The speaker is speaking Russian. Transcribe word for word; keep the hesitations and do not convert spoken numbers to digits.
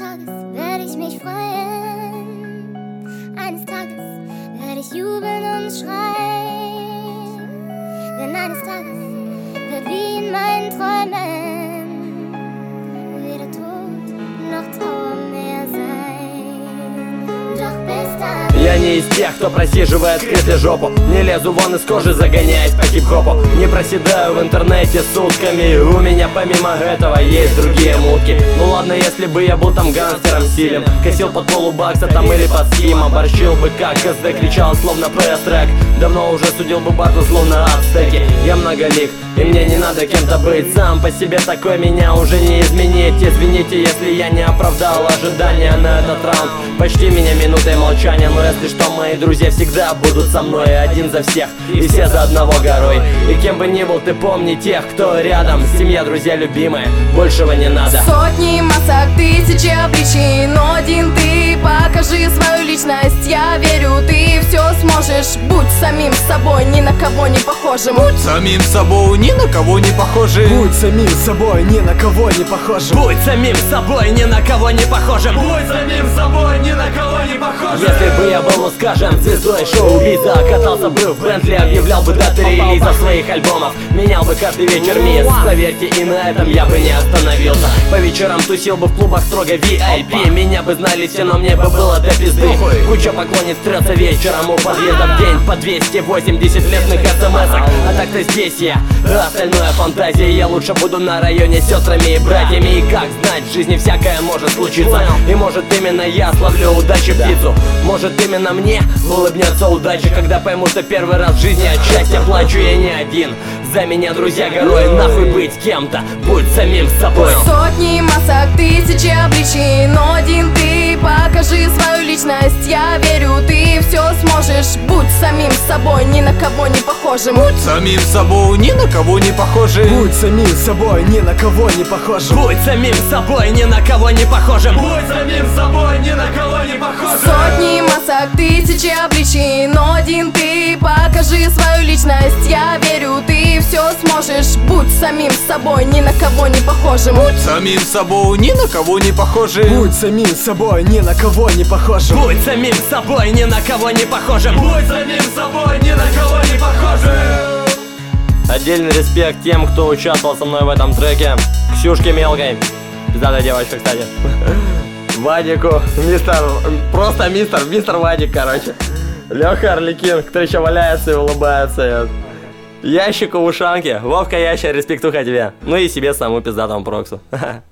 Tages werde ich mich freuen. Eines Tages werde ich jubeln und schreien. Denn eines Tages wird wie in meinen Träumen weder Tod noch Trauer mehr sein. Doch bis dann. Я не из тех, кто просиживает в кресле жопу. Не лезу вон из кожи, загоняясь по хип-хопу. Не проседаю в интернете сутками. У меня помимо этого есть другие мутки. Ну ладно, если бы я был там гангстером силен, косил под полубакса там или под схим, оборщил бы как КСД, кричал словно пресс-трек. Давно уже судил бы барту словно ацтеки. Я многолик, и мне не надо кем-то быть. Сам по себе такой, меня уже не изменить. Извините, если я не оправдал ожидания на этот раунд. Почти меня минутой молчания. Но если что, мои друзья всегда будут со мной. Один за всех и все за одного горой. И кем бы ни был, ты помни тех, кто рядом. Семья, друзья, любимые, большего не надо. Сотни масок, тысячи обличий, но один ты. Покажи свою личность, я верю, ты все сможешь. Будь самим собой, ни на кого не похожим. Будь самим собой, ни на кого не похожим. Будь самим собой, ни на кого не похожим. Будь самим собой, ни на кого не похожим. Будь самим собой, ни на кого не похожим. Если бы я был, ну скажем, звездой шоу-биза, катался бы в Бентли, объявлял бы даты релиза своих альбомов, менял бы каждый вечер мисс. Поверьте, и на этом я бы не остановился. По вечерам тусил бы в клубах строго ви ай пи. Меня бы знали все, но мне бы было до пизды. Куча поклонниц трется вечером у подъезда в день по двести восемьдесят лестных смс-ок. А так-то здесь я, а остальное фантазия. Я лучше буду на районе с сестрами и братьями. И как знать, в жизни всякое может случиться. И может именно я словлю удачи птицу. Может именно мне улыбнется удача, когда пойму, что первый раз в жизни от счастья плачу. Я не один, за меня друзья горой. Нахуй быть кем-то, будь самим собой. Сотни масок, тысячи обличий, но один ты. Покажи свою личность, я верю, ты все сможешь. Будь самим собой, ни на кого не похожим. Будь самим собой, ни на кого не похожим. Будь самим собой, ни на кого не похожим. Будь самим собой, ни на кого не похожим. Будь самим собой, ни на кого не похожим. Сотни масок, тысячи обличий, но один ты. Покажи свою личность, я верю, ты все сможешь. Будь самим собой, ни на кого не похожим. Будь самим собой, ни на кого не похожим. Будь самим собой, ни на кого не похожим. Будь самим собой, ни на кого не похожим. Будь самим собой, ни на кого не похожим. Отдельный респект тем, кто участвовал со мной в этом треке. Ксюшке мелкой, пиздатая девочка, кстати. Вадику, мистер, просто мистер, мистер Вадик, короче. Леха Орликин, который еще валяется и улыбается. Ящику в ушанке. Вовка Ящер, респектуха тебе. Ну и себе самому пиздатому Проксу.